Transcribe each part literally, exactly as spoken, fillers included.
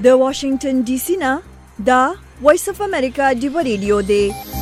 د واشنگټن ډي سي نه دا وایس اف امریکا ډیو ریډیو دی.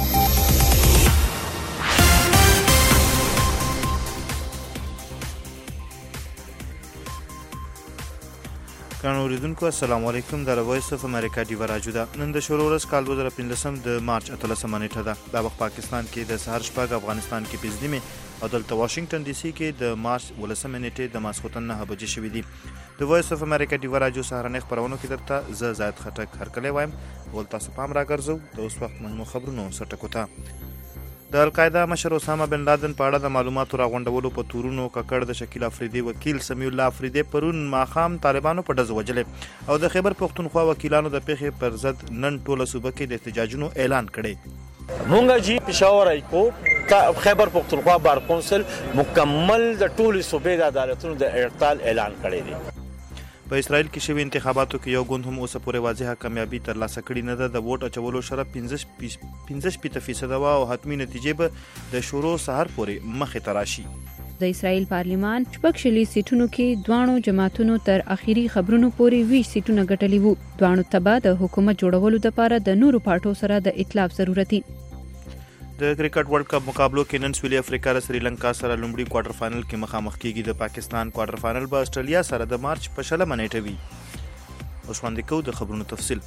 ګرانو اوریدونکو السلام علیکم. د وایس اف امریکا ډیو راجو ده. نن د شروع ورځ کال دوه زره پنځلسم د مارچ اتلسمه نیټه ده. دا وخت پاکستان کې د سهار شپږ، افغانستان کې پنځه نیمې او دلته واشنگټن ډي سي کې د مارچ ولسمه نیټې د ماسخوتن نه بجې شوې دي. د وایس اف امریکا ډیو راجو سهارنۍ خبرونو کې درته زه زاید خټک هرکلی وایم. ول تاسو پام راګرځو د اوس وخت مهمو خبرونو سرټکو ته. د القاعده مشر اسامه بن لادن په اړه د معلوماتو راغونډولو په تورونو ککړ د شکیل افریدي وکیل سمیع الله افریدي پرون ماښام طالبانو په ډز وجلې او د خیبر پښتونخوا وکیلانو د پیښې پر ضد نن ټوله صوبه کې د احتجاجونو اعلان کړی. مونږ جی پېښور های کوټ خیبر پښتونخوا بار کونسل مکمل د ټولې صوبې د عدالتونو د اعطال اعلان کړی دی. په اسرائیل کې شوي انتخاباتو کې یو ګوند هم اوسه پورې واضحه کامیابي ترلاسه کړې نه ده. د ووټ اچولو شرط پنځه شپېته فیصده وه او حتمي نتیجې به د شروع سهار پورې مخې ته راشي. د اسرائیل پارلیمان شپږ شلي سیټونو کې دوانو جماعتونو تر اخیری خبرونو پورې ویش سیټونه ګټلي وو. دوانو ته به د حکومت جوړولو لپاره د نورو پارټو سره د ائتلاف ضرورت دی. د کرکټ ورلد کپ مقابلو کې نن سویلي افریقا له سریلانکا سره لومړي کوارټر فائنل کې مخامخ کیږي. د پاکستان کوارټر فائنل به استرالیا سره د مارچ په شلمه نیټه وي. اوس وړاندې کوو د خبرونو تفصیل.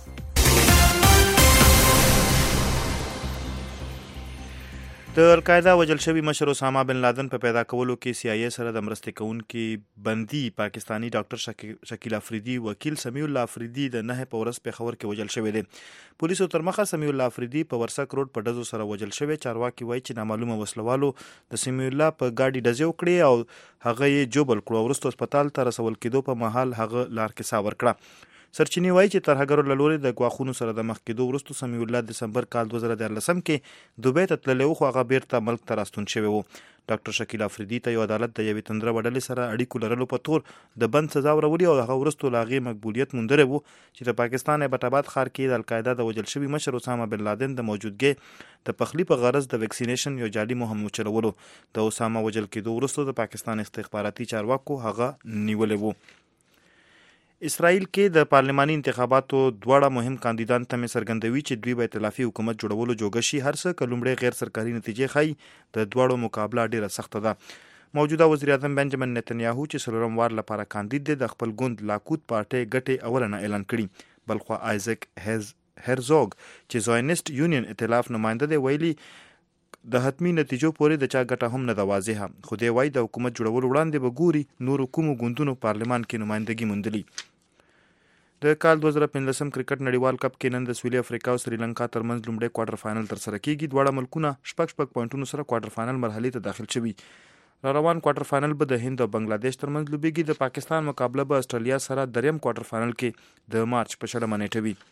د القاعده وجل شوی مشر اسامه بن لادن په پیدا کولو کې سی آی ای سره د مرستې کوونکي بندي پاکستانی ډاکټر شکیل افریدي وکیل سمیع الله افریدي د نه په ورځ پېښور کې وجل شوی دی. پولیسو تر مخه سمیع الله افریدي په ورسک روډ په ډزو سره وجل شوی. چارواکي وایي چې نامعلومه وسلوالو د سمیع الله په ګاډي ډزې وکړې او هغه یې جوبل کړو. وروسته هسپتال ته رسول کېدو په مهال هغه لار کې ساه ورکړه. سرچینې وایي چې ترهګرو له لورې د ګواښونو سره د مخ کېدو وروسته سمیع الله دسمبر کال دوه زره دیارلسم کې دوبۍ ته تللی و، خو هغه بیرته ملک ته راستون شوی و. ډاکټر شکیل افریدي ته یو عدالت د یوې تندره وډلې سره اړیکو لرلو په تور د بند سزا ورولي او هغه وروسته له هغې مقبولیت موندلی و چې د پاکستان ایبټ آباد ښار کې د القاعده د وجل شوي مشر اسامه بن لادن د موجودګۍ د پخلي په غرض د ویکسینیشن یو جعلي مهم وچلولو. د اسامه وجل کېدو وروسته د پاکستان استخباراتي چارواکو هغه نیولی و. اسرائیل کې د پارلماني انتخاباتو دواړه مهم کاندیدان ته مې څرګندوي چې دوی به ائتلافي حکومت جوړولو جوګه شي. هر څه که لومړی غیر سرکاري نتیجې ښایي د دواړو مقابله ډیره سخته ده. موجوده وزیر اعظم بنجامین نتنیاهو چې څلورم وار لپاره کاندید دی د خپل ګوند لاکود پارټۍ ګټې اوله نه اعلان کړي. بلخوا آیزک هرزوګ چې زاینسټ یونین ائتلاف نماینده دی ویلي د حتمی نتیجو پورې د چا ګټه هم نه ده واضحه، خو دی وایي د حکومت جوړولو وړاندې به ګوري نورو کومو ګوندونو پارلمان کې نمایندګي موندلي. د کال دوه زره پنځلسم کرکټ نړیوال کپ کې نن د سویلي افریقا او سریلانکا ترمنځ لومړی کوارټر فائنل ترسره کیږي. دواړه ملکونه شپږ شپږ پوینټونو سره کوارټر فائنل مرحلې ته داخل شوي. را روان کوارټر فائنل به د هند او بنگلاديش ترمنځ لوبېږي. د پاکستان مقابله به استرالیا سره دریم کوارټر فائنل کې د مارچ په شلمه نیټه وي.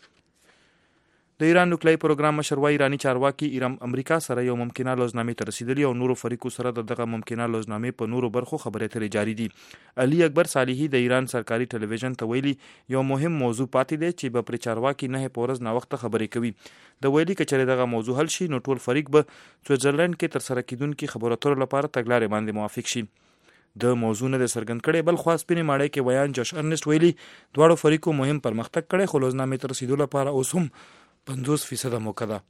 د ایران نوکلي پروګرام مشر وايي ایرانی چارواکي ایران امریکا سره یو ممکنه لوزنامې ته رسیدلی او نورو فریقو سره دغه ممکنه لوزنامې په نورو برخو خبرې اترې جاري دي. علي اکبر صالحي د ایران سرکاري ټلویزیون ته ویلي یو مهم موضوع پاتې دی چې به پر چارواکي نه په ورځ ناوخته خبرې کوي. د ویلي که چېرې دغه موضوع حل شي نو ټول فریق به سویټزرلند کې ترسره کیدونکي خبرو اترو لپاره تګلارې باندې موافق شي. د موضوع نه د څرګند کړي بل خوا سپینې ماړۍ کې ویان جوش ارنسټ ویلي دواړو فریقو مهم پرمختګ کړی خو لوزنامې ته رسیدو لپاره اوس هم پنځوس فیصده موقع ده.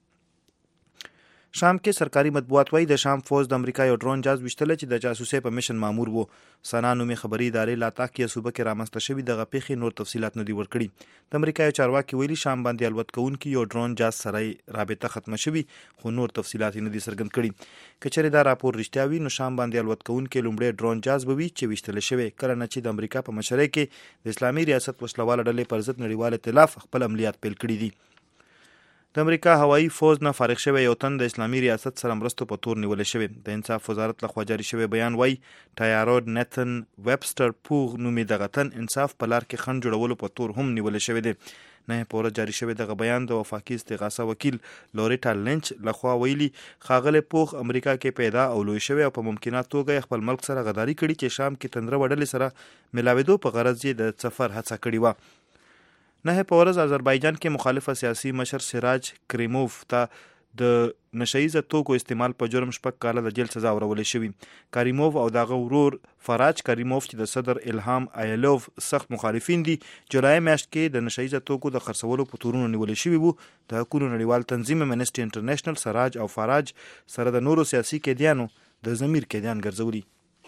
شام کې سرکاري مطبوعات وایي د شام فوج د امریکا یو ډرون جاز ویشتلی چې د جاسوسۍ په میشن مامور و. سنا نومې خبري ادارې لاتاکیه صوبه کې رامنځته شوي دغه پیښې نور تفصیلات نه دي ورکړي. د امریکا یو چارواکي ویلي شام باندې الوت کوونکي یو ډرون جاز سره رابطه ختمه شوي خو نور تفصیلات نه دي څرګند کړي. که چېرې دا راپور رښتیا وي نو شام باندې الوت کوونکي لومړی ډرون جاز به وي چې ویشتلی شوی کله نه چې د امریکا په مشرۍ کې د اسلامي ریاست وسلواله ډلې پر ضد نړیوال ائتلاف خپل عملیات پیل کړي دي. د امریکا هوایي فوج نه فارغ شوی یو تن د اسلامي ریاست سره مرستو په تور نیولی شوی. د انصاف وزارت لخوا جاري شوی بیان وایي ټایارود نیتن ویبسټر پوغ نومې دغه تن انصاف په لار کې خنډ جوړولو په تور هم نیولی شوی دی. نه په ورځ جاري شوی دغه بیان د وفاقي استغاثه وکیل لوریټا لینچ لخوا ویلي ښاغلی پوغ امریکا کې پیدا او لوی شوی او په ممکنه توګه خپل ملک سره غداري کړي چې شام کې تندره وډلې سره ملاوېدو په غرض یې د سفر هڅه کړې وه. نه په ورځ آذربایجان کې مخالفه سیاسي مشر سراج کریموف ته د نشایزه توکو استعمال په جرم شپږ کاله د جیل سزا ورولې شوې. کریموف او دغه ورور فراج کریموف چې د صدر الهام ایلوف سخت مخالفین دي، جولای میاشت کې د نشایزه توکو د خرڅولو په تورونو نیولې شوي وو. د حقوقو نړیوال تنظیم امنسټي انټرنیشنل سراج او فراج سره د نورو سیاسي قیدیانو د ضمیر قیدیان ګرځولي.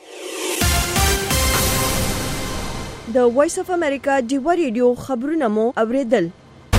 د وایس اف امریکا ډیوا ریډیو خبرونه مو اوریدل.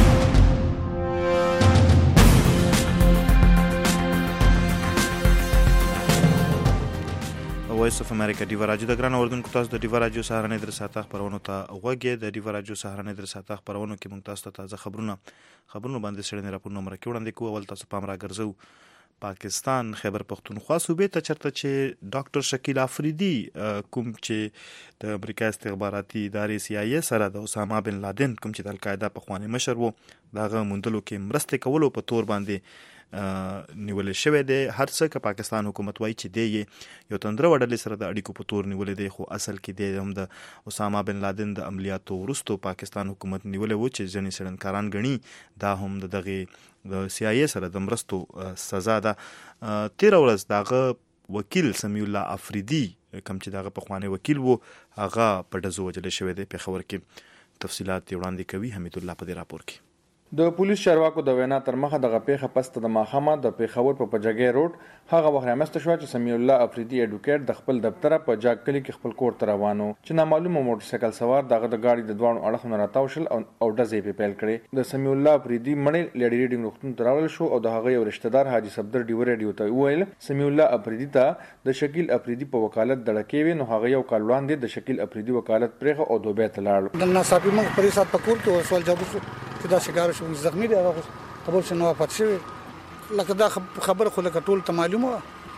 وایس اف امریکا ډیوا راډیو د ګران اوردونکو تاسو د ډیوا راډیو سهارنۍ در ساعته خبرونو ته غوږی. د ډیوا راډیو سهارنۍ در ساعته خبرونو کې موږ تاسو ته تازه خبرونه خبرونه باندې سړنې راپورونه مرکه وړاندې کوو. اول تاسو پام راګرځو پاکستان خیبر پختونخوا صوبې ته چرته چې ډاکټر شکیل افریدي کوم چې د امریکا استخباراتي ادارې سی آی ای سره د اسامه بن لادن کوم چې د القاعده پخوانی مشر وو دغه موندلو کې مرسته کولو په تور باندې نیول شوی دی. هر څه که پاکستان حکومت وایي چې دی یو تندره وډلې سره د اړیکو په تور نیولې دی، خو اصل کې دی هم د اسامه بن لادن د عملیاتو وروستو پاکستان حکومت نیولې و چې ځینې څېړنکاران ګڼي دا هم د دغه د سی آی ای سره د مرستو سزا ده. تېره ورځ دغه وکیل سمیع الله افریدي کوم چې دغه پخوانی وکیل و هغه په ډزو وجلې شوی دی. پېښور کې تفصیلات وړاندې کوي حمید الله په دې راپور کې. د پولیس چارواکو د وینا تر مخه دغه پیښه پسته د ماښامه د پیښور په پجګي روډ هغه وخت رامسته شو چې سمیع الله افریدي اډوکیټ د خپل دفتر په جاګ کلی کې خپل کور ته روانو چې نامعلومه موټر سایکل سوار دغه د گاډي د دوانو اړخونو راتاو شل او ډزې په پیل کړې. د سمیع الله افریدي مړی لیډي ریډینګ روغتون ته راوړل شو او د هغه یو رشتہ دار حاجی صفدر ډیو ریډیو ته وویل سمیع الله افریدي ته د شکیل افریدي په وکالت دړکې وي، نو هغه یو کال وړاندې د شکیل افریدي وکالت پرېغه او دوبه ته لاړ. د ناصافي موږ پرې سات پکور کې سوال جواب شو چې دا شګار شو زخمی دی هغه خبر شنو وفات شوی. لکه دا خبر خو لکه ټول ته معلومه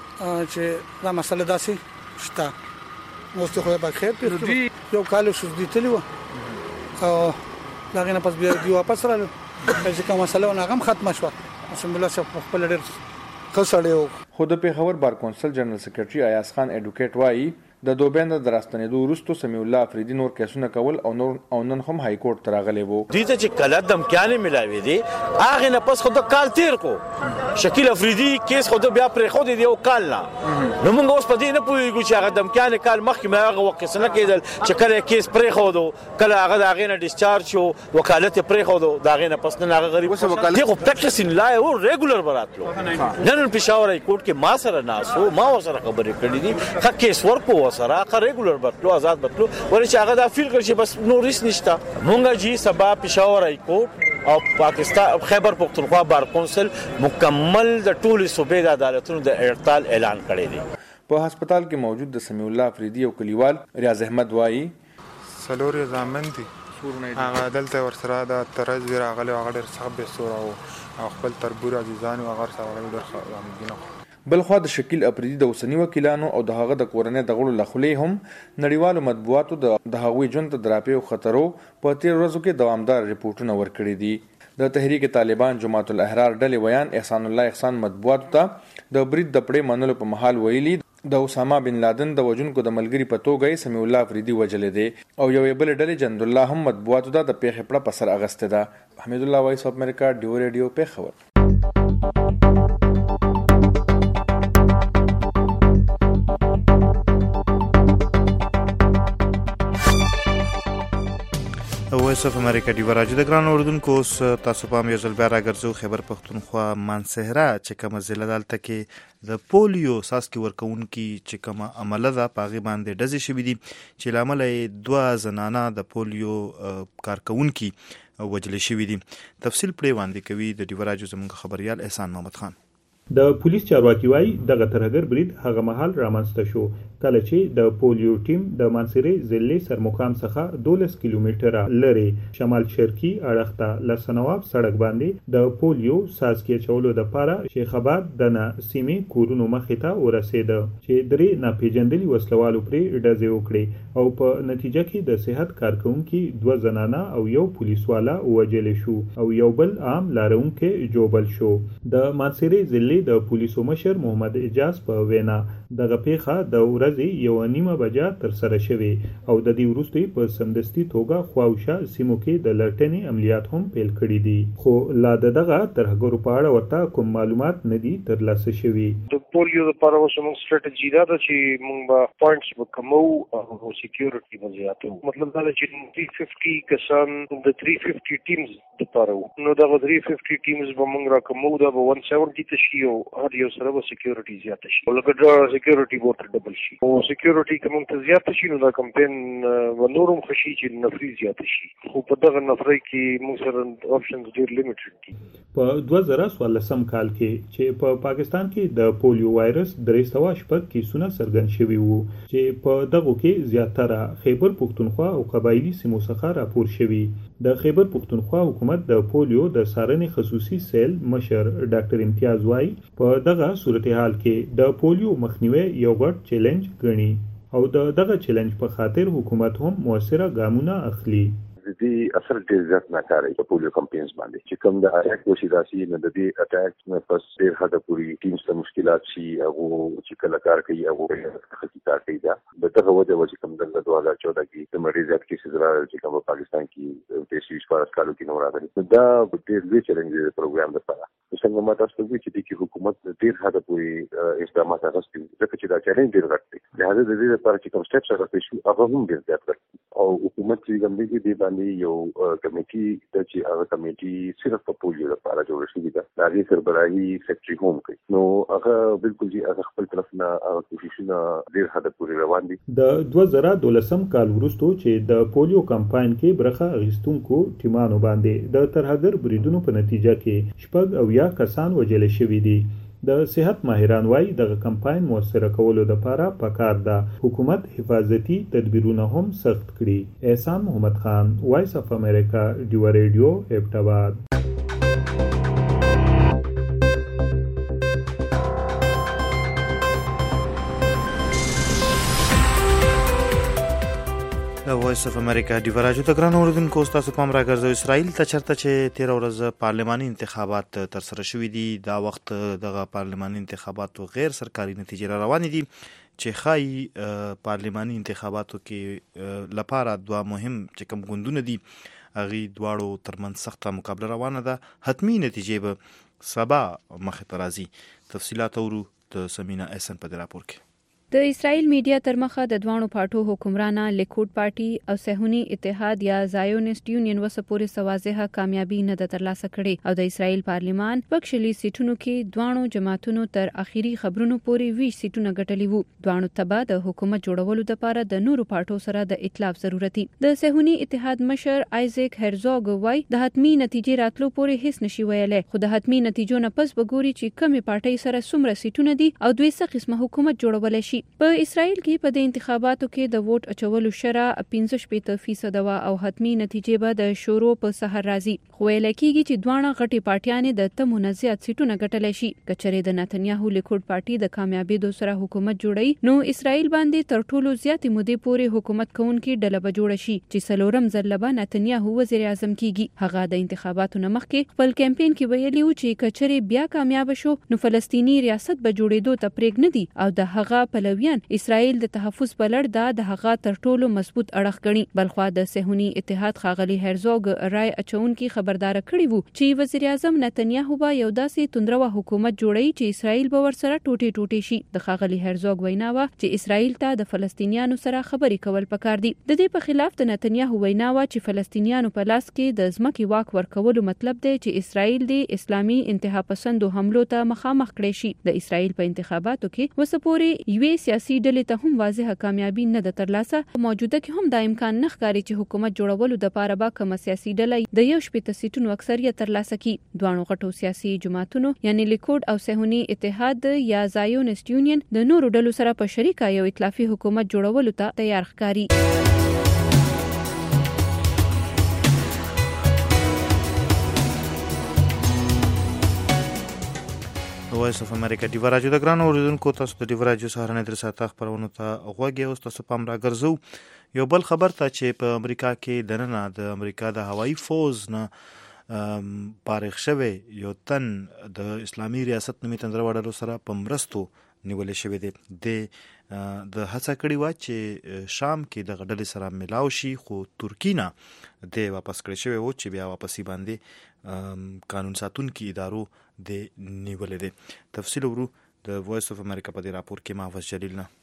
چې دا مسله داسې شته. نو څه خو به خیر پیښ یو کال شو دي تلو او دا غنه پس بیا دی واپس رالو چې کومه مسله نه غم ختمه شو. بسم الله شپ خپل ډېر خسړیو. خو د پیښور بار کونسل جنرال سیکریټري ایاز خان اډوکیټ وایي د دوبند دراستنېدو وروسته سمیع الله افریدي نور کیسونه کول او نور او نن هم های کورټ ته راغلی وو. دوی ته چې کله دمکیانې ملاوي دي هغه نه پس خو د کال تیر کو شکیل افریدي کیس خو د بیا پرې خو دی یو کال نه. نو موږ اوس په دې نه پوهیږو چې هغه دمکیانې کال مخکې مې هغه وقت څنګه کېدل چې کله کیس پرې خو دو کله هغه د هغه نه ډیسچارج شو وکالت پرې خو دو دا هغه نه پس نه هغه غریب وکالت خو پریکټس ان لا او ریګولر براتلو. نن پېښور های کورټ کې ما سره ناسو ما سره خبرې کړې دي خو کیس ورکو سره ریګولر بتلو آزاد بتلو ولې چې هغه دا فیل کړ چې بس نو ریس نشته. مونږه جی سبا پېښور های کورټ او پاکستان خیبر پختونخوا بار کونسل مکمل د ټولو صوبې د عدالتونو د اعطال اعلان کړی دی. په هسپتال کې موجود د سمیع الله افریدي او کلیوال ریاض احمد وایي سلور زامن دي هغه دلته ورسره د ترز راغلی هغه ډېر سخت بسوره او خپل تربور عزیزان او هغه سره ډېر غمګین. بلخوا د شکیل افریدي د اوسنی وکیلانو او د هغه د کورنۍ د غړو لخلې هم نړیوالو مطبوعاتو د هغوی ژوند ته دراپې او خطرو په تیر ورځو کې دوامدار ریپورټونه ورکړي دي. د تحریک طالبان جماعت الاحرار ډلې ویان احسان الله احسان مطبوعاتو ته د برید د پړې منلو په محل ویلي د اسامه بن لادن د وژونکو د ملګري په توګه سمیع الله افریدي وجلې دی او یو بل ډلې جند الله هم مطبوعاتو ته د پیښې پړه په سر اغسته ده. حمید الله وایس اف امریکا ډیو ریډیو پیښور. وایس اف امریکا ډیوا راډیو د ګران اوردونکو تاسو په یو ځل بیا راګرځو خیبر پختونخوا مانسهره چې کومه ضلع دلته کې د پولیو ساسکي ورکوونکي چې کومه عمله ده په هغې باندې ډزې شوي دي چې له امله یې دوه زنانه د پولیو کارکوونکي وجلې شوي دي. تفصیل پرې وړاندې کوي د ډیوا راډیو زموږ خبریال احسان محمد خان. د پولیس چارواکي وایي دغه ترهګر برید هغه مهال رامنځته شو کله چې د پولیو ټیم د مانسهرې ضلعې سرمقام څخه دولس کیلومتره لرې شمال شرقي اړخ ته له سنواب سړک باندې د پولیو ساسکي اچولو دپاره شیخ آباد دنه سیمې کورونو مخې ته ورسېده چې درې ناپېژندلي وسلوالو پرې ډزې وکړې او په نتیجه کې د صحت کارکوونکي دوه زنانه او یو پولیسواله ووژلی شو او یو بل عام لارونکی ژوبل شو. د مانسهرې ضلعې د پولیسو مشر محمد اجاز په وینا دغه پیښه د ورځې یو نیمه بجه تر سره شوې او د دې وروسته په سمدستي توګه خواوشا سیمو کې د لټنې عملیات هم پیل کړي دي، خو لا دغه ترهګرو په اړه ورته کوم معلومات نه دي ترلاسه شوي. د پولیو لپاره وسمو ستراتیژي دا ده چې موږ به پوینټس وکمو او سکیورټي به زیاتو. مطلب دا چې تhree fifty کسان د three fifty ټیمز لپاره نو دا three fifty ټیمز به موږ راکمو، دا به one seventy ته شي او هر یو سره به سکیورټي زیات شي، ولکه دا سکیورټي به ډبل شي او سکیورټي کوم ته زیات شي نو دا کمپاین و نورم خشي چې نفري زیات شي، خو په دغه نفري کې موږ سره آپشنز ډیر لیمیټډ دي. په دوه زره څوارلسم کال کې چې په پا پاکستان کې د پولیو وایرس درې سوه شپږ کیسونه څرګند شوي وو چې په دغو کې زیاتره خیبر پښتونخوا او قبایلی سیمو څخه راپور شوي. د خیبر پښتونخوا حکومت د پولیو د څارنې خصوصي سیل مشر ډاکټر امتیاز وای په دغه صورتحال کې د پولیو مخنیوي یو غټ چیلنج ګڼي او د دغه چیلنج په خاطر حکومت هم موثره ګامونه اخلي. د دې اثر ډېر زیات ناکاري په پولیو کمپینز باندې چې کوم د اټیک وشي راسي نه د دې اټیک نه پس ډېر حد پورې ټیمز ته مشکلات شي هغه چې کله کار کوي هغه حقیقت کوي دا د دغه وجه چې کوم د دوه هزار چودہ کې د مریض زیات کیسز راغلي چې کوم په پاکستان کې د شیش فارس کالو کې نو راغلي دا ډېر لوی چیلنج دی پروګرام لپاره. څنګه ما تاسو ته چې د حکومت ډېر حد پورې اقدامات اخیستي ځکه چې دا چیلنج ډېر غټ دی. لهدا د دې لپاره چې کوم سټیپس راغلي شو هغه هم ډېر زیات کړي او حکومت چې کوم دی باندې یو کمیټي د چې هغه کمیټي صرف په پولیو لپاره جوړ شوې ده، د هغې سربراهي سیکرټري هم کوي، نو هغه بالکل چې هغه خپل طرف نه هغه کوششونه ډېر حد پورې روان دي. د دوه زره دولسم کال وروسته چې د پولیو کمپاین کې برخه اخیستونکو ټیمانو باندې د ترهګر بریدونو په نتیجه کې شپږ اویا کسان وژل شوي دي. د صحت ماهران وایي دغه کمپاین موثره کولو لپاره پکار ده حکومت حفاظتي تدبیرونه هم سخت کړي. احسان محمد خان، وایس اف امریکا، ډیو ریډیو، ایبټ وایس اف امریکا ډیو راجو ته ګران اوریدونکو تاسو پام راګرځو اسرائیل ته چرته چې تیر ورځ پارلماني انتخابات تر سره شوي دي. دا وخت دغه پارلماني انتخاباتو غیر سرکاري نتیجې را روانې دي چې خای پارلماني انتخاباتو کې لپاره دوه مهم چې کوم ګوندونه دي هغه دواړو ترمنځ سخته مقابله روانه ده. حتمی نتیجې به سبا مخې ته راځي. تفصیلات اورو د سمینا احسن په راپور کې. د اسرائیل میډیا تر مخه د دوانو پارټو حکمرانه لیکود پارټي او صهیوني اتحاد یا زایونیست یونین وسپورې سوازه کامیابی نه د ترلاسه کړي او د اسرائیل پارلیمان پکشلي سیټونو کې دوانو جماعتونو تر اخیری خبرونو پورې ویش سیټونه ګټلي وو. دوانو تبا د حکومت جوړولو لپاره د نورو پارټو سره د ائتلاف ضرورتي. د صهیوني اتحاد مشر آیزک هرزوګ وای د حتمی نتیجې راتلو پورې هیڅ نشي ویلای، خو د حتمی نتیجو نه پس وګوري چې کومه پارټي سره څومره سیټونه دي او دوی څه قسمه حکومت جوړولای شي. په اسرائیل کې په د انتخاباتو کې د ووټ اچولو شرع پنځه شپږ فیصد وا او حتمی نتیجې به د شورو په سحر راځي، خو ویل کېږي چې دوانه غټي پارټیانې د تمو نزيات سیټونه ګټلای شي. کچره د نتنیاهو لیکود پارټي د کامیابیدو سره حکومت جوړي نو اسرائیل باندې تر ټولو زیاتې مودې پورې حکومت کوونکي ډله به جوړ شي چې سلورم ځل به نتنیاهو وزیر اعظم کیږي. هغه د انتخاباتو نه مخکې خپل کمپاین کې ویلي و چې کچره بیا کامیاب شو نو فلسطینی ریاست به جوړېدو ته پرېګ نه دي او د هغه پلویان اسرائیل د تحفظ په لړ دا د هغه تر ټولو مضبوط اړخ غني. بلخوا د صهیوني اتحاد خاغلی هرزوګ رای اچونکي خبردار کړی وو چې وزیر اعظم نتنیاهو به یو داسې توندرو حکومت جوړي چې اسرائیل به ورسره ټوټي ټوټي شي. د خاغلی هرزوګ ویناوه چې اسرائیل ته د فلسطینیانو سره خبرې کول پکار دي. د دې په خلاف د نتنیاهو ویناوه چې فلسطینیانو په لاس کې د ځمکې واک ورکولو مطلب دی چې اسرائیل د اسلامي انتها پسندو حملو ته مخامخ کړي شي. د اسرائیل په انتخاباتو کې وسپوري یوې سیاسي ډلې ته هم واضحه کامیابی نه ده ترلاسه. موجوده کې هم دا امکان نه ښکاري چې حکومت جوړولو د پاره با کوم سیاسي ډله د یو شپږ سیټونو اکثریت ترلاسه کړي. دوانو غټو سیاسي جماعتونو یعنی لیکود او صهیوني اتحاد یا زایونیست یونین د نورو ډلو سره په شریکه یو ائتلافي حکومت جوړولو ته تیار ښکاري. وایس اف امریکا ډیو راجو د ګران اوریدونکو تاسو د ډیو راجو سهارنې در ساته خبرونه ته غوږی اوس تاسو پام راګرځو. یو بل خبر ته چې په امریکا کې دننه د امریکا د هوایي فوز نه فارغ شوی یو تن د اسلامي ریاست نومي تندرو وړلو سره په مرستو نیول شوی دی. د د هڅه کړې و چې شام کې د غډلې سره ملاو شي، خو ترکی نه د واپس کړی شوی و چې بیا واپسی باندې قانون ساتونکو ادارو د نیولې دي. تفصیل ورو د وایس اف امریکا په دې راپور کې محفوظ جلیل نه.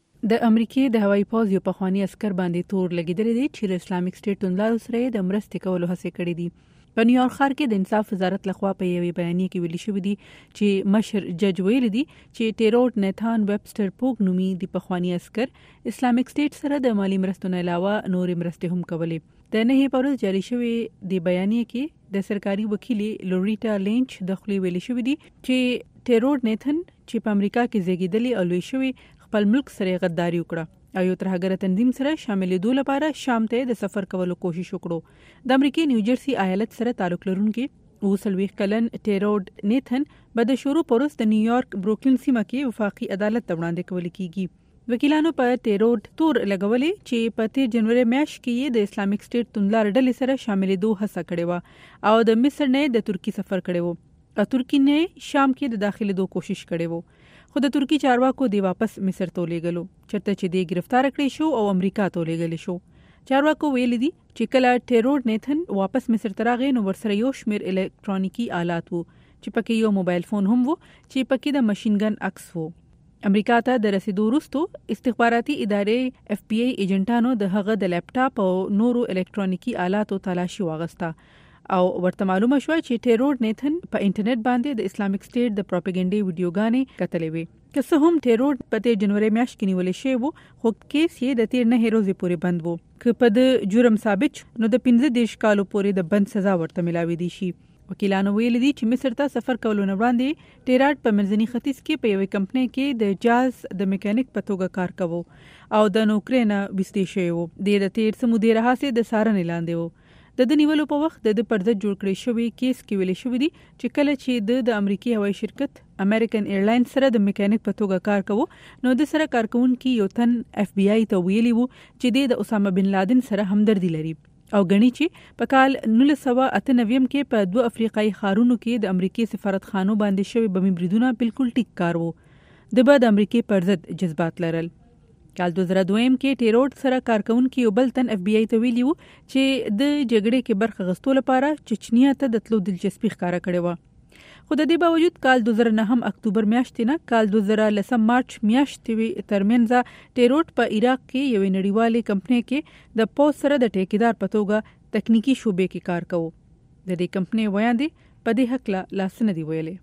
د امریکای د هوایي پوځ یو پخوانی عسكر باندې تور لګیدل دي چې د اسلامک سټیټ توندلارو سره د مرستې کولو هڅه کړې دي. په نیویارک ښار کې د انصاف وزارت لخوا په یوې بیانیه کې ویل شوی دی چې مشر جج ویل دي چې ټیروډ نیتان ویبستر پوګ نومي د پخوانی عسكر اسلامک سټیټ سره د مالی مرستو نه علاوه نور مرستې هم کولې. د نه پروز جاری شوی د بیانیه کې د سرکاري وکیل لوریټا لینچ د خپل ویل شوی دی چې ټیروډ نیتن چې په امریکا کې زیږیدلی او لوی شوی خپل ملک سره غداري وکړه او یو ترهګر تنظیم سره شاملېدو لپاره شام ته د سفر کولو کوشش وکړو. د امریکای نیوجرسي ایالت سره تعلق لرونکي اوسلويخ کلن ټیروډ نیتن به د شروع پروس د نیویارک بروکلین سیمه کې وفاقي عدالت ته وړاندې کول کیږي. وکیلانو په ټیروډ تور لګولې چې په تیر جنوري میاشت کې د اسلامک سټیټ توندلار ډلې سره شاملېدو هڅه کړې و او د مصر نه د ترکی سفر کړی و او ترکی نه شام کې د داخلي دو کوشش کړی و، خو د ترکی چارواکو دی واپس مصر ته لېږلو چرته چې دی گرفتار کړی شو او امریکا ته لېږل شو. چارواکو ویل دي چې کله ټیروډ نیتن واپس مصر ته راغی نو ورسره یو شمیر الکترونیکی آلات وو چې پکې یو موبایل فون هم وو چې پکې د ماشين ګن عکس وو. امریکا ته د رسیدو وروسته استخباراتي ادارې اف بی آی ایجنټانو د هغه د لپټاپ او نورو الکترونیکی آلاتو تلاشي واغسته او ورته معلومه شو چې ټیروډ نیتن په انټرنیټ باندې د اسلامک سټیټ د پروپاګاندا ویډیوګانې کتلې وي. که څه هم ټیروډ په تیر جنوري میاشت کې نیول شوی وو، خو کیس یې د تیر نه ورځې پورې بند وو. که په د جرم ثابت نو د پنځه دیرش کالو پورې د بند سزا ورته ملاوي دي شي. وکیلانو ویل دي چې مصر ته سفر کولو نه وړاندې ټیراډ په منځني ختیځ کې په یوې کمپنۍ کې د جاز د میکانیک په توګه کار کوي او د نوکري نه وستې شوی وو. د تیر سمودي راهسه د سارنې لاندې وو. د د نیولو په وخت د پر ضد جوړ کړی شوی کیس کې ویل شوی دی چې کله چې د د امریکای هوایي شرکت امریکن ایرلاین سره د میکانیک په توګه کار کوي نو د سره کارکونکو یو تن اف بی آی ته ویلی وو چې د اسامه بن لادن سره همدردي لري او غني چې په کال نولس سوه اته نوي کې په دوه افریقایي ښارونو کې د امریکای سفارتخانو باندې شوی بمي بریدونه بالکل ټیک کار وو. د بعد امریکای پر ضد جذبات لرل. کال دوه زره دوه کې ټیروډ سره کارکونکو یو بل تن اف بی آی ته ویلی وو چې د جګړې کې برخه غستو لپاره چچنیا ته د تلو دلچسپي ښکارا کړې و. خو د دې باوجود کال دوه زره نه اکتوبر میاشتې نه کال دوه زره لسم مارچ میاشتې ترمنځ ټیروډ په عراق کې یو نړیوالې کمپنۍ کې د پوز سره د ټیکیدار په توګه تکنیکی شوبې کې کار کوي. د دې کمپنۍ ویاندې په دې حق لا لاس نه دی ویلې.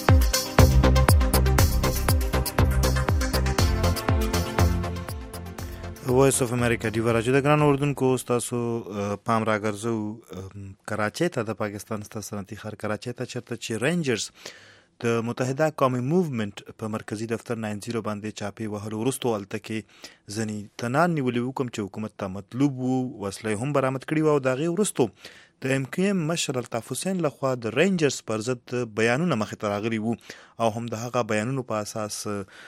وایس اف امریکا دی ورجه د ګران اردوونکو تاسو پام راګرځو کراچۍ ته د پاکستان ستاسو صنعتي ښار کراچۍ ته چرته چې رینجرز د متحده قومي موومېنټ په مرکزی دفتر ناین زیرو باندې چاپی وهلو وروسته ولته کې ځنی تنان نیولې حکم چې حکومت ته مطلوب وو وسلې هم برآمد کړي وو. د غي وروسته د ام کیو ایم مشر الطاف حسین لخوا د رینجرز پر ضد بیانونه مخې ته راغلي وو او هم د هغه بیانونو په اساس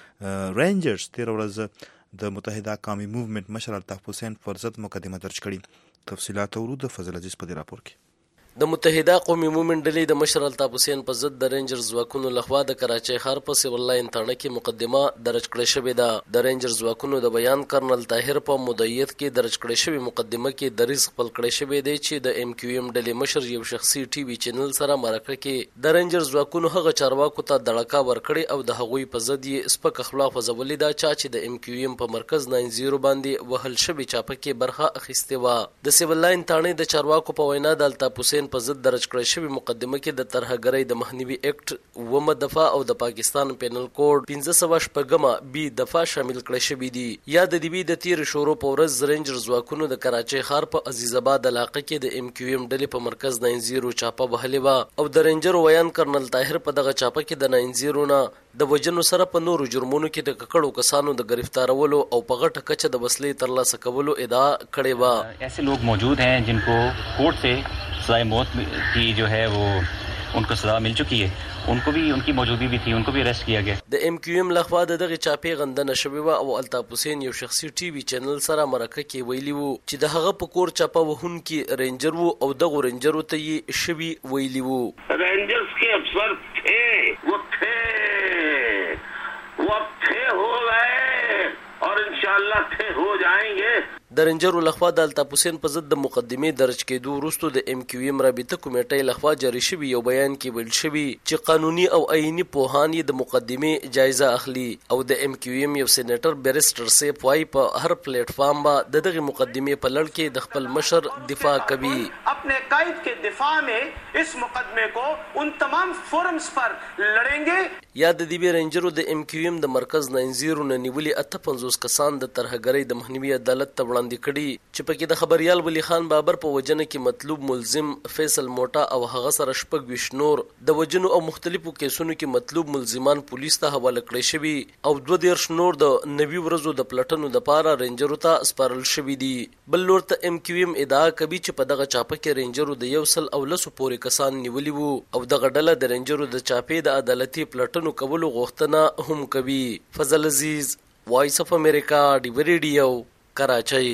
رینجرز تیر ورځ د متحده قومي موومېنټ مشر الطاف حسین پر ضد مقدمه درج کړي. تفصيلات ورود د فضل عزیز په راپور کې. د متحده قومي موومېنټ ډلې د مشر الطاف حسین په ضد د رینجر ځواکونو لخوا د کراچۍ ښار په سیول لاین تاڼه کې مقدمه درج کړې شوې ده. د رینجر ځواکونو د بیان کرنل طاهر په مدعیت کې درج کړې شوې مقدمه کې دریځ خپل کړی شوی دی چې د ام کیو ایم ډلې مشر یو شخصي ټي وي چینل سره مرکه کې د رینجر ځواکونو هغه چارواکو ته دړکا ورکړي او د هغوی په ضد یې سپک اخلاق وزولې ده چې د ام کیو ایم په مرکز ناین زیرو باندې وهل شوی چاپه کې برخه اخیستې وه. د سیول لاین تاڼې د چارواکو په وینا د الطاف حسین په ضد درج کړی شوی مقدمه کې د ترهګرۍ د مخنیوي اکټ ومه دفعه او د پاکستان پینل کوډ پنځه سوه شپږمه بي دفعه شامل کړی شوی دي. یا د دې د تیر شورو په ورځ رینجر ځواکونو د کراچۍ ښار په عزیزآباد علاقه کې د ام کیو ایم ډلې په مرکز ناین زیرو چاپه وهلې وه او د رینجر ویان کرنل طاهر په دغه چاپه کې د ناین زیرو نه د وجنو سره په نورو جرمونو کې د ککړو کسانو د گرفتارولو او په غټه کچه د وسلې ترلاسه کولو ادعا کړې وه. ایسے لوگ موجود ہیں جن کو کورٹ سے سزائے موت کی جو ہے وہ ان کو سزا مل چکی ہے, ان کو بھی ان کی موجودگی بھی تھی, ان کو بھی اریسٹ کیا گیا. د ام کیو ایم لخوا د دغه چاپې غندنه شوې وه او الطاف حسین یو شخصي ټي وي چینل سره مرکه کې ویلي وو چې د هغه په کور چاپه وهونکي رینجر وو او دغو رینجرو ته یې شوي ویلي وو. رینجرز کے افسر تھے, وہ تھے وہ इंशाअल्लाह थे हो जाएंगे. د رینجرو لخوا د الطاف حسین په ضد د مقدمې درج کېدو وروسته د ام کیو ایم رابطه کمیټې لخوا جاری شوی یو بیان کې ویل شوی چې قانوني او آئینی پوهان یې د مقدمې جایزه اخلي او د ام کیو ایم یو سېنیټر بیرسټر سیف وايي په هر پلیټ فارم با د دغه مقدمې په لړ کې د خپل مشر دفاع کوي. اپنے قائد کے دفاع میں اس مقدمے کو ان تمام فورمز پر لڑیں گے. یا د دې رینجرو د ام کیو ایم د مرکز نینزیرو نه نیولي اته پنځوس کسان د ترهګرۍ د مخنیوي عدالت ته وړاندې کړي چې پکې د خبريال ولی خان بابر په وجنه کې مطلوب ملزم فیصل موټا او هغه سره شپږ ویشت نور د وجنو او مختلفو کیسونو کې مطلوب ملزمان پولیس ته حواله کړی شوی او دوه دیرش نور د نوي ورځو د پلټنو د پاره رینجرو ته سپارل شوی دي. بل لور ته ام کیو ایم ادعا کوي چې په دغه چاپه کې رینجرو د یو سل او لسو پورې کسان نیولي وو او دغه ډله د رینجرو د چاپې د عدالتي پلټنو کولو غوښتنه هم کوي. فضل عزیز، وایس اف امریکا، ډیو ریډیو، کراچۍ.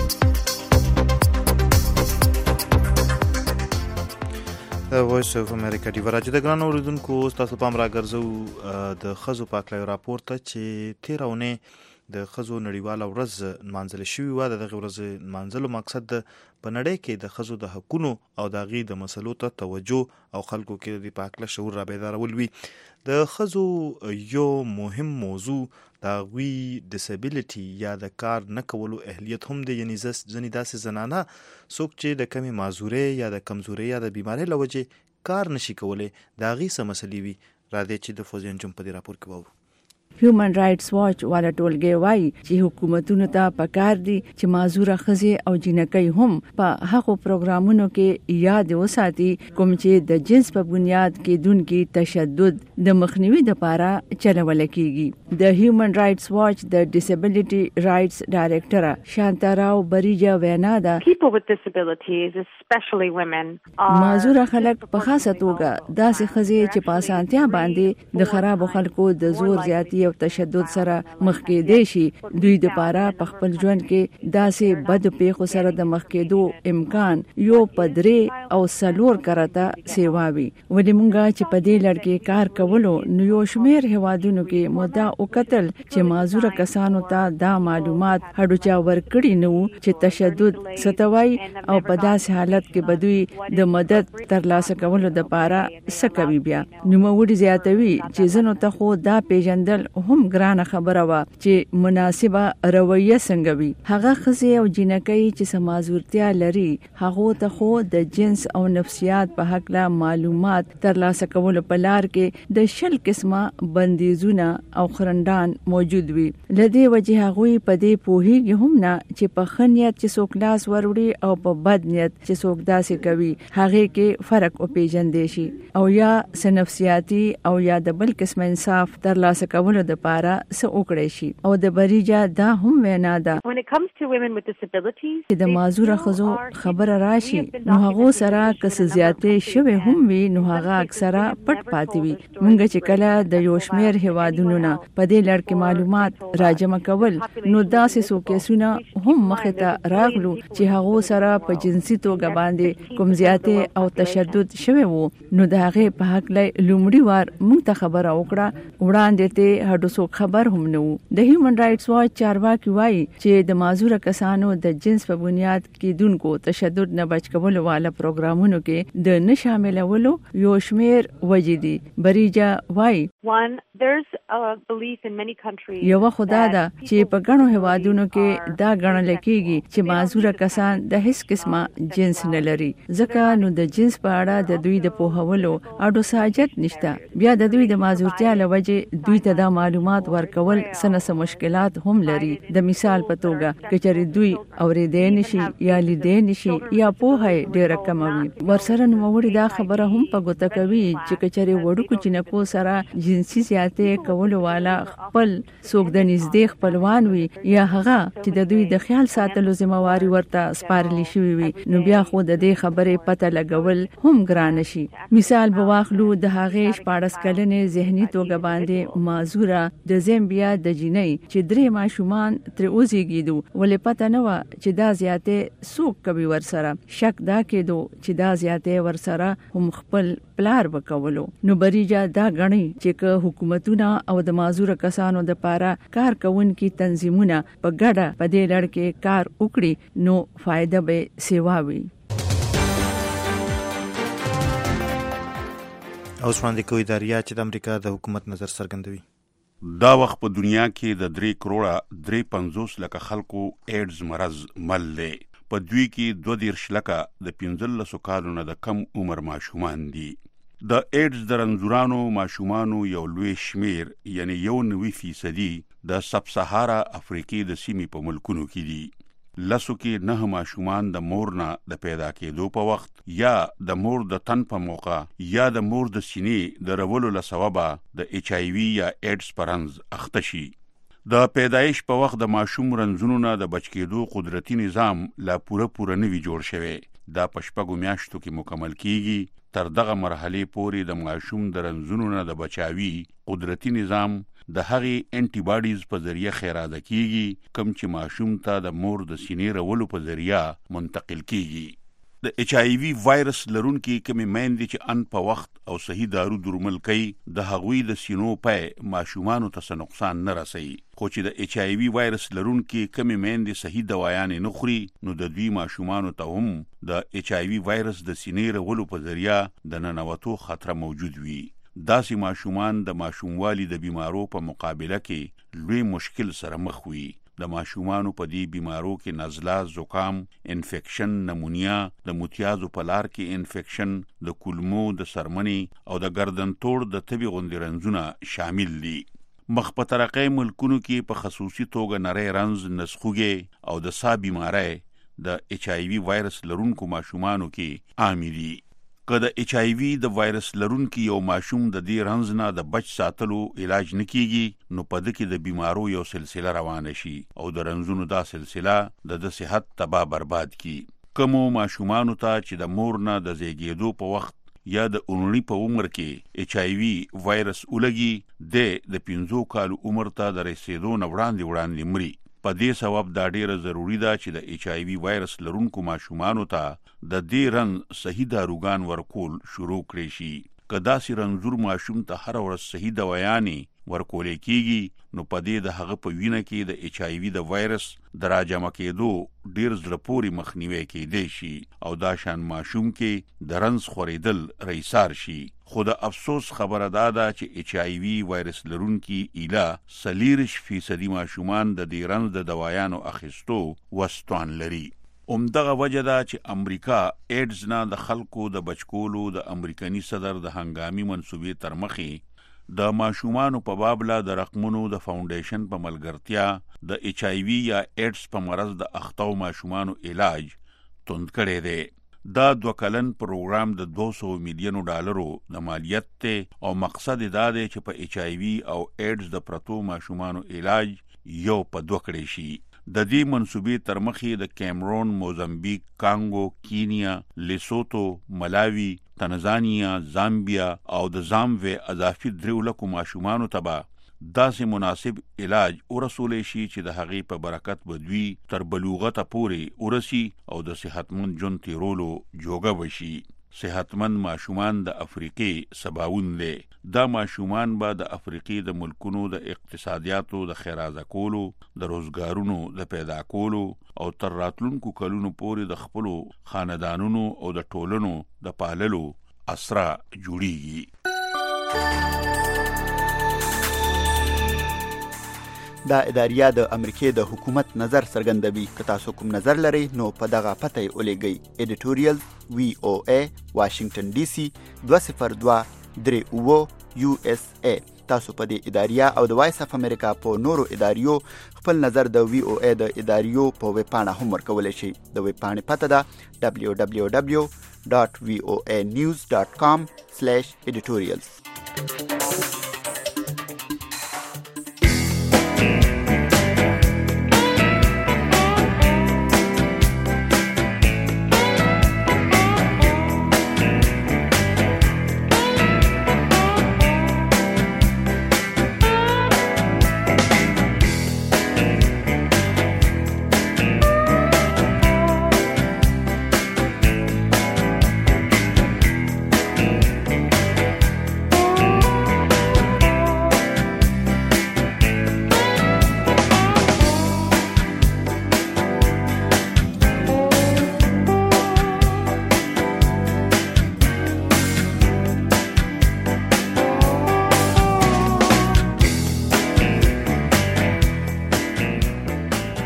د وایس اف امریکا دی ورځ د ګران اوریدونکو تاسو پام راګرځو د خزو پاکلای راپور ته چې تیرونه د خزو نړیواله ورځ منځل شوی و. د دغه ورځ منځلو مقصد د پنړې کې د خزو د حقونو او د غي د مسلو ته توجه او خلکو کې د پاکله شعور را بیدارول وي. د خزو یو مهم موضوع د غوي ډیسابیلیټي یا د کار نه کولو اهلیت هم د یعنی ځنې داسې زنانه څوک چې د کمی معذوري یا د کمزوري یا د بیماری لوجه کار نشي کولای دا غي سم مسلې وي. را دي چې د فوزین جون په راپور کې وو. هیومن رائټس واچ والا ټولګي وایي چې حکومتونو ته پکار دي چې معذوره ښځې او جنکۍ هم په هغو پروګرامونو کې یاد وساتي کوم چې د جنس په بنیاد کې دونکي تشدد د مخنیوي لپاره چلول کیږي. د هیومن رائټس واچ د ډیسابیلیټي رائټس ډایریکټر شانتاراو بریجا وینا ده people with disabilities especially women معذوره خلک په خاصه توګه داسې ښځې چې په اسانتیا باندې د خرابو خلکو د زور زیاتی او تشدد سره مخ کېدې شي دوی د پاره په خپل ژوند کې داسې بد پیښو سره د مخ کېدو امکان یو پدري او سلور کرتا سیواوي. ولې مونږه چې په دې لړ کې کار کولو نو یو شمیر هوادونو کې مودا او قتل چې معذوره کسانو ته دا معلومات هډو چا ورکړي نو چې تشدد ستوي او په داسې حالت کې بدوي د مدد ترلاسه کولو د پاره سکوي. بیا نو موږ زیاتوي چې زنو ته خو دا پیژندل هم ګرانه خبره وا چې مناسبه رویه څنګه وي. هغه ښځې او جنکۍ چې سمازورتیا لري هغه ته خو د جنس او نفسیات په حق لا معلومات ترلاسه کول په لار کې د شل قسمه بندیزونه او خرندان موجود وي. لدی وجه هغه په دې پوهیږي هم نه چې په خنیت چې څوک لاس وروړي او په بد نیت چې څوک داسې کوي هغه کې فرق او پیژندې شي او یا سنفسیاتی او یا د بل قسم انصاف ترلاسه کولو د پاره څه وکړي شي. او د بریجا دا هم وینا ده when it comes to women with disabilities چې د معذوره خزو خبره راشي نو هغه سره کس زیاتې شوی هم وي نو هغه اکثره پټ پاتې وي. مونږ چې کله د یو شمیر هوادونو نه په دې لړ کې معلومات راجمع کول نو داسې څو کیسونه هم مخه ته راغلو چې هغه سره په جنسي توګه باندې کوم زیاتې او تشدد شوی وو نو د هغه په حق لای لومړی وار مونږ ته خبره وکړه وړاندې ته هډو څوک خبر هم نه وو. د هیومن رائټس واچ چارواکي وایي چې د معذوره کسانو د جنس په بنیاد کې دونکو تشدد نه بچ کولو والا پروګرامونو کې د نه شاملولو یو شمیر وجې دي. بریجا وایي one there's a belief in many countries یو خدا دا چې په ګڼو هوادونو کې دا ګڼل کېږي چې معذوره کسان د هیڅ قسمه جنس نه لري ځکه نو د جنس په اړه د دوی د پوهولو اډو ساجت نشته. بیا د دوی د معذورتیا لوجه دوی ته دا معلومات ورکول سنس مشکلات هم لري. د مثال په توګه کچري دوی اورېدې نشي یا لیدې نشي یا پوهه ډېر کم وي. ورسره نو وړي دا خبره هم په ګوته کوي چې کچري وړو چینکو سره جنسي زیاتې کولو والا خپل څوک د نږدې خپلوان وي یا هغه چې د دوی د خیال ساتلو ذمہواری ورته سپارلی شوی وي نو بیا خو د دې خبرې پته لګول هم ګران شي. مثال به واخلو د هغه شپاړس کلنې ذهني توګه باندې معذوره د زیمبیا د جنۍ چې درې ماشومان تر اوسېږي ولې پته نه و چې دا زیاتې څوک کوي. ورسره شک دا کېدو چې دا زیاتې ورسره هم خپل پلار وکولو. نو بریجا دا غني چې حکومتونه او د معذور کسانو د پاره کار کوونکي تنظیمونه په ګډه په دې لړ کې کار وکړي نو فائدہ به سیوا وي. اوس باندې کوي داریا چې د امریکا د حکومت نظر څرګندوي. دا وخت په دنیا کې د درې کروڑه درې پنځوس لکه خلکو ایډز مرض مل دی. په دوی کې دوه دیرش لکه د پنځلسو کالو نه د کم عمر ماشومان دي. د ایډز د رنځورانو ماشومانو یو لوی شمیر یعنی یو نوي فیصدي د سب سهارا افریقې د سیمې په ملکونو کې دي. لسو کې نه ماشومان د مور نه د پیدا کېدو په وخت یا د مور د تن په موقع یا د مور د سینې د رولو له سببه د ایچ آی وي یا ایډز په رنځ اخته شي. د پیدایش په وخت د ماشوم رنځونو نه د بچ کېدو قدرتي نظام لا پوره پوره نوي جوړ شوی. دا په شپږو میاشتو کې مکمل کیږي. تر دغه مرحلې پورې د ماشوم د رنځونو نه د بچاوي قدرتي نظام د هغې انټي باډیز په ذریعه خیراده کیږي کوم چې ماشوم ته د مور د سینې رولو په ذریعه منتقل کیږي. د ایچ آی وي وایرس لرونکي کومې میندې چې ان په وخت او صحیح دارو درمل کوي د هغوی د سینو پای ماشومانو ته څه نقصان نه رسوي. خو چې د ایچ آی وي وایرس لرونکي کومې میندې صحیح دوايانې نه خوري نو د دوی ماشومانو ته هم د ایچ آی وي وایرس د سینې رولو په ذریعه د ننوتو خطر موجود وي. داسې ماشومان د ماشوموالي د بیمارو په مقابله کې لوی مشکل سره مخ وي. د ماشومانو په دې بیمارو کې نزله، زکام، انفیکشن، نمونیا، د متیازو په لار کې انفیکشن، د کولمو د سرمنې او د گردن توړ د تبي غوندې رنځونه شامل دي. مخ په ترقۍ ملکونو کې په خصوصي توګه نری رنځ، نسخوږی او د سا بیماری د ایچ آی وي وایرس لرونکو ماشومانو کې عام دي. که د ایچ آی وي د وایرس لرونکي یو ماشوم د دې رنځ نه د بچ ساتلو علاج نه کیږي نو په دې کې د بیمارو یو سلسله روانه شي او د رنځونو دا سلسله د د صحت تباہ برباد کی. کومو ماشومانو ته چې د مور نه د زیږېدو په وخت یا د اونړي په عمر کې ایچ آی وي وایرس ولګي د د پنځو کالو عمر ته د رسیدو نه وړاندې وړاندې مري. په دې سبب دا ډیره ضروری ده چې د ایچ آی وي وایرس لرونکو ماشومانو ته د دې رنځ صحیح داروګان ورکول شروع کړي شي. که داسې رنځور ماشوم ته هر ورځ صحیح دوايانې ورکولې کیږي نو په دې د هغه په وینه کې د ایچ آی وي د وایرس د راجمع کېدو ډیر زړه پورې مخنیوي کېدی شي او دا شان ماشوم کې د رنځ خورېدل رئیسار شي. خو د افسوس خبره دا ده چې ایچ آی وي وایرس لرونکي ایله څلېرویشت فیصدي ماشومان د دې رنځ د دوايانو اخیستو وستوان لري. همدغه وجه ده چې امریکا ایډز نه د خلکو د بچکولو د امریکایي صدر د هنګامي منصوبې تر مخې د ماشومانو په بابله د رقمونو د فاونډیشن په ملګرتیا د ایچ آی وي یا ایډز په مرض د اخته ماشومانو علاج توند کړی دی. دا دوه کلن پروګرام د دوه سوه میلیونو ډالرو د مالیت ته او مقصد دا دی چې په ایچ آی وي او ایډز د پرتو ماشومانو علاج یو په دوه کړی شي. د دې منصوبې تر مخې د کیمرون، موزمبیک، کانګو، کینیا، لیسوتو، ملاوی، تنزانیا، زامبیا او د زامبوې اضافي درې لکو ماشومانو ته به داسې مناسب علاج ورسولی شي چې د هغې په برکت به دوی تر بلوغته پورې ورسي او د صحتمند ژوند تیرولو جوګه وشي. صحتمند ماشومان د افریقې سباوون دی. دا ماشومان به د افریقې د ملکونو د اقتصادیاتو د خیرازه کولو، د روزګارونو د پیدا کولو او تر راتلونکو کلونو پورې د خپلو خاندانونو او د ټولنو د پاللو اسره جوړیږي. دا اداریه د امریکای د حکومت نظر څرګندوي. که تاسو کوم نظر لرئ نو په دغه پته یې ولېږئ. ایډیټوریال وی او ای واشنگټن ډي سي دوه صفر دوه درې اووه یو اس ای. تاسو په دې اداریه او د وایس اف امریکا په نورو اداریو خپل نظر د وی او ای د اداریو په ویب پاڼه هم ورکولی شئ. د ویب پاڼې پته ده دبلیو دبلیو دبلیو ډاټ وی او ای نیوز ډاټ کام سلیش ایډیټوریالز.